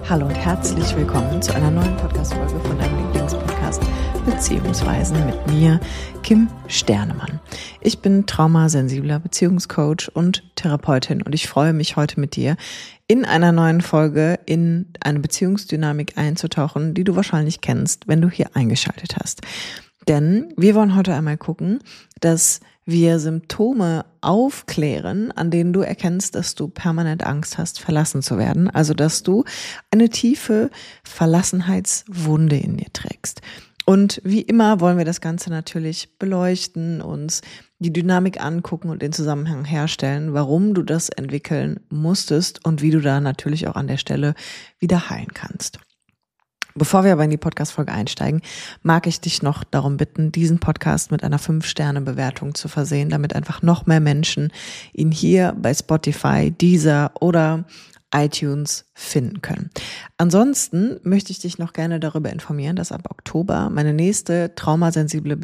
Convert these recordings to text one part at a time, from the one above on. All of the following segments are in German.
Hallo und herzlich willkommen zu einer neuen Podcast-Folge von deinem Lieblingspodcast Beziehungsweisen mit mir, Kim Sternemann. Ich bin traumasensibler Beziehungscoach und Therapeutin und ich freue mich heute mit dir in einer neuen Folge in eine Beziehungsdynamik einzutauchen, die du wahrscheinlich kennst, wenn du hier eingeschaltet hast. Denn wir wollen heute einmal gucken, dass wir Symptome aufklären, an denen du erkennst, dass du permanent Angst hast, verlassen zu werden. Also, dass du eine tiefe Verlassenheitswunde in dir trägst. Und wie immer wollen wir das Ganze natürlich beleuchten, uns die Dynamik angucken und den Zusammenhang herstellen, warum du das entwickeln musstest und wie du da natürlich auch an der Stelle wieder heilen kannst. Bevor wir aber in die Podcast-Folge einsteigen, mag ich dich noch darum bitten, diesen Podcast mit einer 5-Sterne-Bewertung zu versehen, damit einfach noch mehr Menschen ihn hier bei Spotify, Deezer oder iTunes finden können. Ansonsten möchte ich dich noch gerne darüber informieren, dass ab Oktober meine nächste traumasensible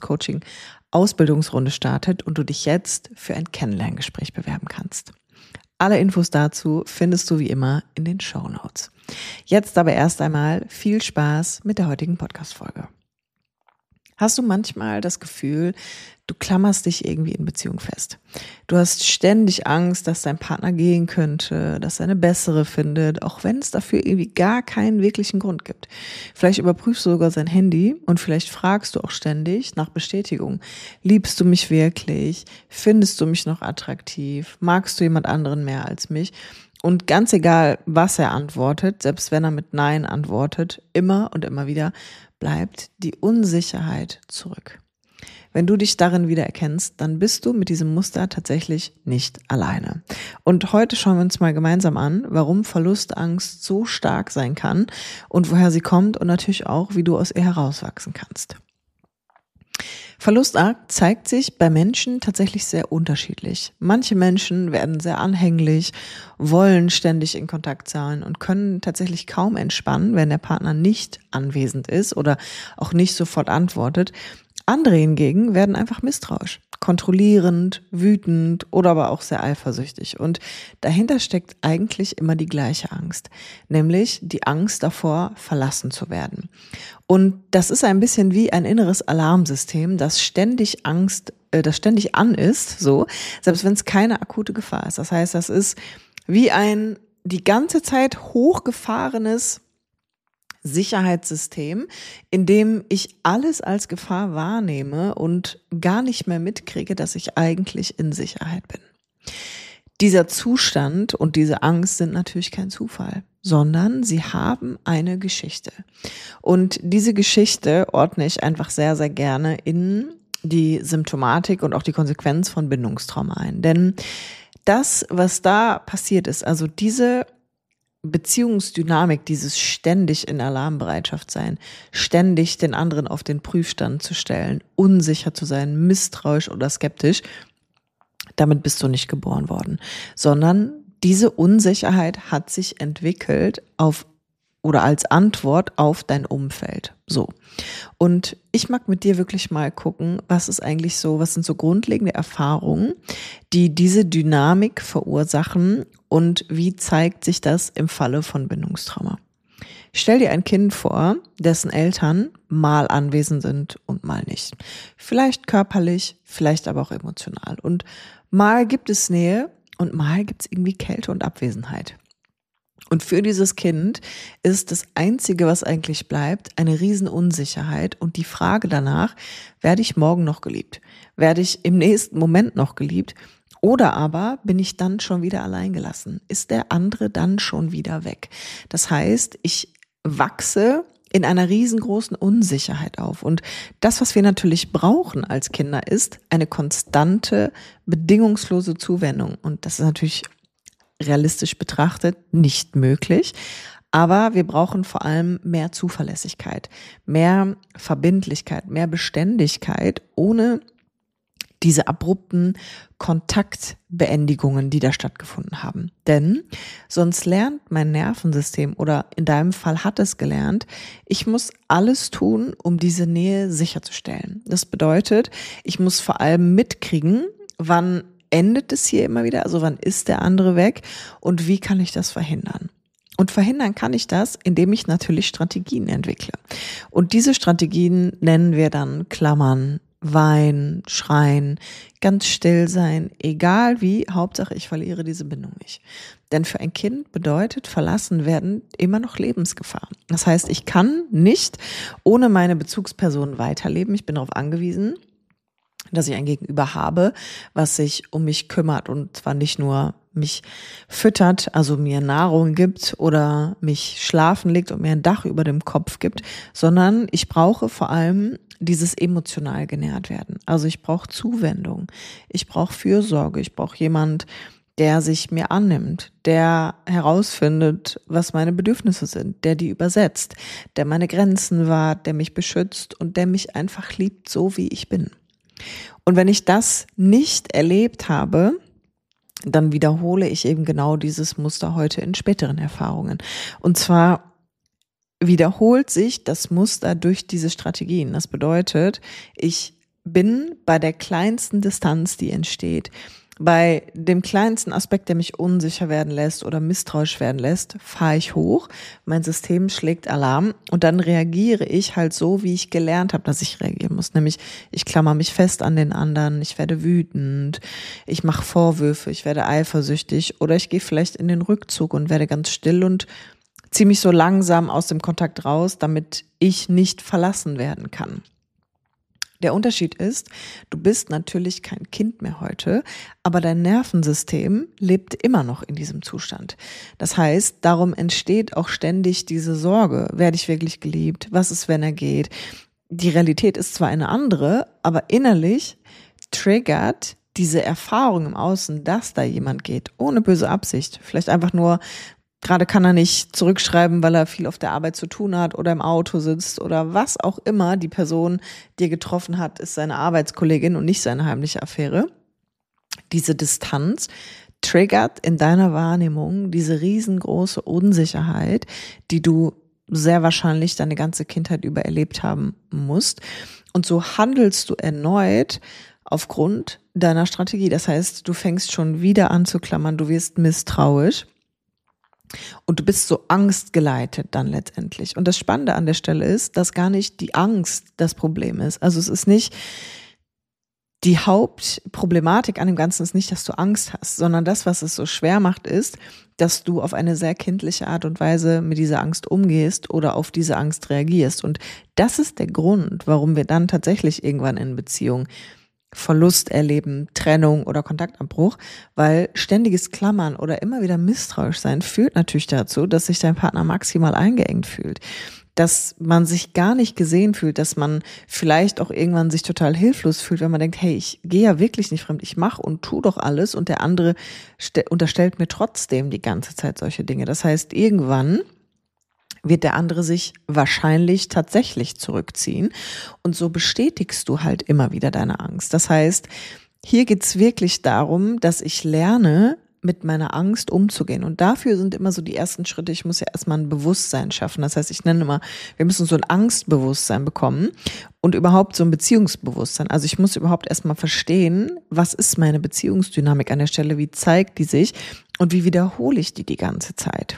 Beziehungscoaching-Ausbildungsrunde startet und du dich jetzt für ein Kennenlerngespräch bewerben kannst. Alle Infos dazu findest du wie immer in den Shownotes. Jetzt aber erst einmal viel Spaß mit der heutigen Podcast-Folge. Hast du manchmal das Gefühl, du klammerst dich irgendwie in Beziehung fest? Du hast ständig Angst, dass dein Partner gehen könnte, dass er eine bessere findet, auch wenn es dafür irgendwie gar keinen wirklichen Grund gibt. Vielleicht überprüfst du sogar sein Handy und vielleicht fragst du auch ständig nach Bestätigung. Liebst du mich wirklich? Findest du mich noch attraktiv? Magst du jemand anderen mehr als mich? Und ganz egal, was er antwortet, selbst wenn er mit Nein antwortet, immer und immer wieder bleibt die Unsicherheit zurück. Wenn du dich darin wiedererkennst, dann bist du mit diesem Muster tatsächlich nicht alleine. Und heute schauen wir uns mal gemeinsam an, warum Verlustangst so stark sein kann und woher sie kommt und natürlich auch, wie du aus ihr herauswachsen kannst. Verlustangst zeigt sich bei Menschen tatsächlich sehr unterschiedlich. Manche Menschen werden sehr anhänglich, wollen ständig in Kontakt sein und können tatsächlich kaum entspannen, wenn der Partner nicht anwesend ist oder auch nicht sofort antwortet. Andere hingegen werden einfach misstrauisch, kontrollierend, wütend oder aber auch sehr eifersüchtig. Und dahinter steckt eigentlich immer die gleiche Angst, nämlich die Angst davor, verlassen zu werden. Und das ist ein bisschen wie ein inneres Alarmsystem, das ständig an ist, so, selbst wenn es keine akute Gefahr ist. Das heißt, das ist wie ein die ganze Zeit hochgefahrenes Sicherheitssystem, in dem ich alles als Gefahr wahrnehme und gar nicht mehr mitkriege, dass ich eigentlich in Sicherheit bin. Dieser Zustand und diese Angst sind natürlich kein Zufall, sondern sie haben eine Geschichte. Und diese Geschichte ordne ich einfach sehr, sehr gerne in die Symptomatik und auch die Konsequenz von Bindungstrauma ein. Denn das, was da passiert ist, also diese Beziehungsdynamik, dieses ständig in Alarmbereitschaft sein, ständig den anderen auf den Prüfstand zu stellen, unsicher zu sein, misstrauisch oder skeptisch, damit bist du nicht geboren worden, sondern diese Unsicherheit hat sich entwickelt als Antwort auf dein Umfeld. So. Und ich mag mit dir wirklich mal gucken, was sind so grundlegende Erfahrungen, die diese Dynamik verursachen und wie zeigt sich das im Falle von Bindungstrauma. Stell dir ein Kind vor, dessen Eltern mal anwesend sind und mal nicht. Vielleicht körperlich, vielleicht aber auch emotional. Und mal gibt es Nähe und mal gibt es irgendwie Kälte und Abwesenheit. Und für dieses Kind ist das Einzige, was eigentlich bleibt, eine Riesenunsicherheit und die Frage danach, werde ich morgen noch geliebt? Werde ich im nächsten Moment noch geliebt? Oder aber bin ich dann schon wieder allein gelassen? Ist der andere dann schon wieder weg? Das heißt, ich wachse in einer riesengroßen Unsicherheit auf. Und das, was wir natürlich brauchen als Kinder, ist eine konstante, bedingungslose Zuwendung. Und das ist natürlich realistisch betrachtet nicht möglich. Aber wir brauchen vor allem mehr Zuverlässigkeit, mehr Verbindlichkeit, mehr Beständigkeit, ohne diese abrupten Kontaktbeendigungen, die da stattgefunden haben. Denn sonst lernt mein Nervensystem oder in deinem Fall hat es gelernt, ich muss alles tun, um diese Nähe sicherzustellen. Das bedeutet, ich muss vor allem mitkriegen, wann endet es hier immer wieder, also wann ist der andere weg und wie kann ich das verhindern? Und verhindern kann ich das, indem ich natürlich Strategien entwickle. Und diese Strategien nennen wir dann Klammern, Weinen, Schreien, ganz still sein, egal wie, Hauptsache ich verliere diese Bindung nicht. Denn für ein Kind bedeutet verlassen werden immer noch Lebensgefahr. Das heißt, ich kann nicht ohne meine Bezugsperson weiterleben. Ich bin darauf angewiesen, dass ich ein Gegenüber habe, was sich um mich kümmert und zwar nicht nur mich füttert, also mir Nahrung gibt oder mich schlafen legt und mir ein Dach über dem Kopf gibt, sondern ich brauche vor allem dieses emotional genährt werden. Also ich brauche Zuwendung, ich brauche Fürsorge, ich brauche jemand, der sich mir annimmt, der herausfindet, was meine Bedürfnisse sind, der die übersetzt, der meine Grenzen wahrt, der mich beschützt und der mich einfach liebt, so wie ich bin. Und wenn ich das nicht erlebt habe, dann wiederhole ich eben genau dieses Muster heute in späteren Erfahrungen. Und zwar wiederholt sich das Muster durch diese Strategien. Das bedeutet, ich bin bei der kleinsten Distanz, die entsteht, bei dem kleinsten Aspekt, der mich unsicher werden lässt oder misstrauisch werden lässt, fahre ich hoch, mein System schlägt Alarm und dann reagiere ich halt so, wie ich gelernt habe, dass ich reagieren muss. Nämlich, ich klammer mich fest an den anderen, ich werde wütend, ich mache Vorwürfe, ich werde eifersüchtig oder ich gehe vielleicht in den Rückzug und werde ganz still und ziehe mich so langsam aus dem Kontakt raus, damit ich nicht verlassen werden kann. Der Unterschied ist, du bist natürlich kein Kind mehr heute, aber dein Nervensystem lebt immer noch in diesem Zustand. Das heißt, darum entsteht auch ständig diese Sorge, werde ich wirklich geliebt, was ist, wenn er geht? Die Realität ist zwar eine andere, aber innerlich triggert diese Erfahrung im Außen, dass da jemand geht, ohne böse Absicht, vielleicht einfach nur, gerade kann er nicht zurückschreiben, weil er viel auf der Arbeit zu tun hat oder im Auto sitzt oder was auch immer die Person dir getroffen hat, ist seine Arbeitskollegin und nicht seine heimliche Affäre. Diese Distanz triggert in deiner Wahrnehmung diese riesengroße Unsicherheit, die du sehr wahrscheinlich deine ganze Kindheit über erlebt haben musst. Und so handelst du erneut aufgrund deiner Strategie. Das heißt, du fängst schon wieder an zu klammern, du wirst misstrauisch. Und du bist so angstgeleitet dann letztendlich. Und das Spannende an der Stelle ist, dass gar nicht die Angst das Problem ist. Also es ist nicht, die Hauptproblematik an dem Ganzen ist nicht, dass du Angst hast, sondern das, was es so schwer macht, ist, dass du auf eine sehr kindliche Art und Weise mit dieser Angst umgehst oder auf diese Angst reagierst. Und das ist der Grund, warum wir dann tatsächlich irgendwann in Beziehung Verlust erleben, Trennung oder Kontaktabbruch, weil ständiges Klammern oder immer wieder misstrauisch sein führt natürlich dazu, dass sich dein Partner maximal eingeengt fühlt, dass man sich gar nicht gesehen fühlt, dass man vielleicht auch irgendwann sich total hilflos fühlt, wenn man denkt, hey, ich gehe ja wirklich nicht fremd, ich mache und tu doch alles und der andere unterstellt mir trotzdem die ganze Zeit solche Dinge. Das heißt, irgendwann wird der andere sich wahrscheinlich tatsächlich zurückziehen. Und so bestätigst du halt immer wieder deine Angst. Das heißt, hier geht's wirklich darum, dass ich lerne, mit meiner Angst umzugehen. Und dafür sind immer so die ersten Schritte, ich muss ja erstmal ein Bewusstsein schaffen. Das heißt, ich nenne immer, wir müssen so ein Angstbewusstsein bekommen und überhaupt so ein Beziehungsbewusstsein. Also ich muss überhaupt erstmal verstehen, was ist meine Beziehungsdynamik an der Stelle, wie zeigt die sich und wie wiederhole ich die ganze Zeit.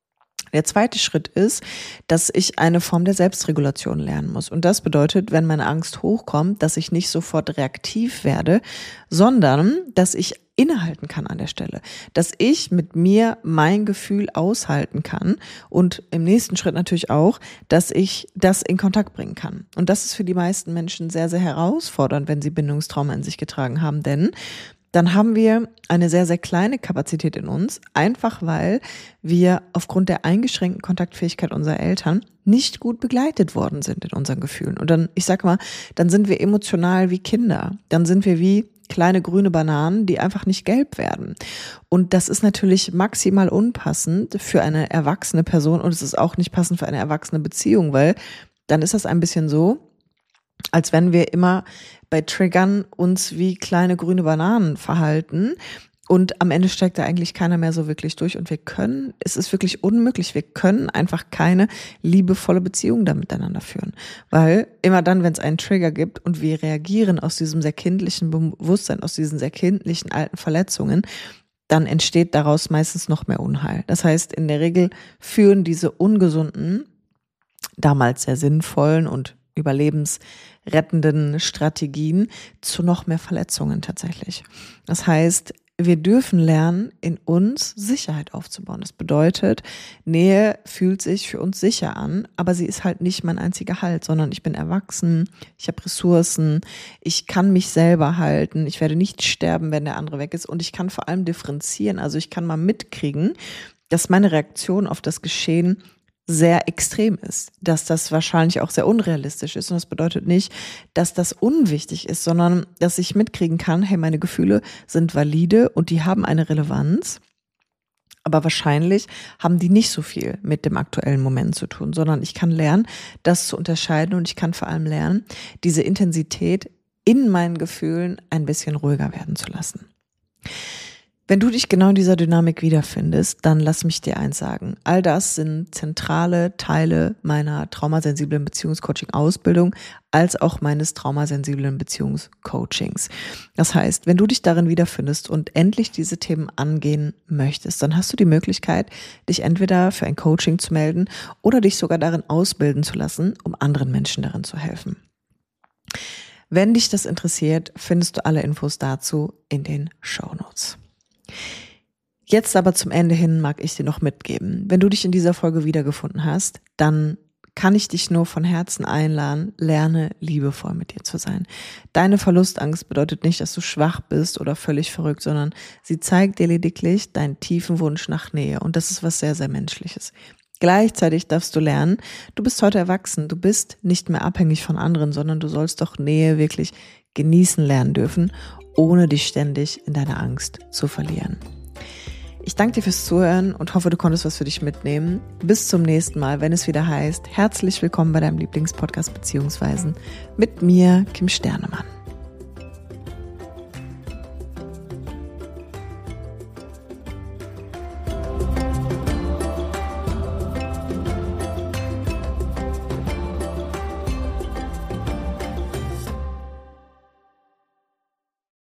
Der zweite Schritt ist, dass ich eine Form der Selbstregulation lernen muss. Und das bedeutet, wenn meine Angst hochkommt, dass ich nicht sofort reaktiv werde, sondern dass ich innehalten kann an der Stelle. Dass ich mit mir mein Gefühl aushalten kann und im nächsten Schritt natürlich auch, dass ich das in Kontakt bringen kann. Und das ist für die meisten Menschen sehr, sehr herausfordernd, wenn sie Bindungstrauma in sich getragen haben, denn dann haben wir eine sehr, sehr kleine Kapazität in uns, einfach weil wir aufgrund der eingeschränkten Kontaktfähigkeit unserer Eltern nicht gut begleitet worden sind in unseren Gefühlen. Und dann, ich sag mal, dann sind wir emotional wie Kinder. Dann sind wir wie kleine grüne Bananen, die einfach nicht gelb werden. Und das ist natürlich maximal unpassend für eine erwachsene Person und es ist auch nicht passend für eine erwachsene Beziehung, weil dann ist das ein bisschen so, als wenn wir immer bei Triggern uns wie kleine grüne Bananen verhalten und am Ende steigt da eigentlich keiner mehr so wirklich durch und es ist wirklich unmöglich, wir können einfach keine liebevolle Beziehung da miteinander führen, weil immer dann, wenn es einen Trigger gibt und wir reagieren aus diesem sehr kindlichen Bewusstsein, aus diesen sehr kindlichen alten Verletzungen, dann entsteht daraus meistens noch mehr Unheil. Das heißt, in der Regel führen diese ungesunden, damals sehr sinnvollen und überlebensrettenden Strategien zu noch mehr Verletzungen tatsächlich. Das heißt, wir dürfen lernen, in uns Sicherheit aufzubauen. Das bedeutet, Nähe fühlt sich für uns sicher an, aber sie ist halt nicht mein einziger Halt, sondern ich bin erwachsen, ich habe Ressourcen, ich kann mich selber halten, ich werde nicht sterben, wenn der andere weg ist und ich kann vor allem differenzieren. Also ich kann mal mitkriegen, dass meine Reaktion auf das Geschehen sehr extrem ist, dass das wahrscheinlich auch sehr unrealistisch ist. Und das bedeutet nicht, dass das unwichtig ist, sondern dass ich mitkriegen kann, hey, meine Gefühle sind valide und die haben eine Relevanz. Aber wahrscheinlich haben die nicht so viel mit dem aktuellen Moment zu tun, sondern ich kann lernen, das zu unterscheiden und ich kann vor allem lernen, diese Intensität in meinen Gefühlen ein bisschen ruhiger werden zu lassen. Wenn du dich genau in dieser Dynamik wiederfindest, dann lass mich dir eins sagen. All das sind zentrale Teile meiner traumasensiblen Beziehungscoaching-Ausbildung als auch meines traumasensiblen Beziehungscoachings. Das heißt, wenn du dich darin wiederfindest und endlich diese Themen angehen möchtest, dann hast du die Möglichkeit, dich entweder für ein Coaching zu melden oder dich sogar darin ausbilden zu lassen, um anderen Menschen darin zu helfen. Wenn dich das interessiert, findest du alle Infos dazu in den Shownotes. Jetzt aber zum Ende hin mag ich dir noch mitgeben. Wenn du dich in dieser Folge wiedergefunden hast, dann kann ich dich nur von Herzen einladen, lerne liebevoll mit dir zu sein. Deine Verlustangst bedeutet nicht, dass du schwach bist oder völlig verrückt, sondern sie zeigt dir lediglich deinen tiefen Wunsch nach Nähe und das ist was sehr, sehr Menschliches. Gleichzeitig darfst du lernen, du bist heute erwachsen, du bist nicht mehr abhängig von anderen, sondern du sollst doch Nähe wirklich genießen lernen dürfen, ohne dich ständig in deiner Angst zu verlieren. Ich danke dir fürs Zuhören und hoffe, du konntest was für dich mitnehmen. Bis zum nächsten Mal, wenn es wieder heißt, herzlich willkommen bei deinem Lieblingspodcast Beziehungsweisen mit mir, Kim Sternemann.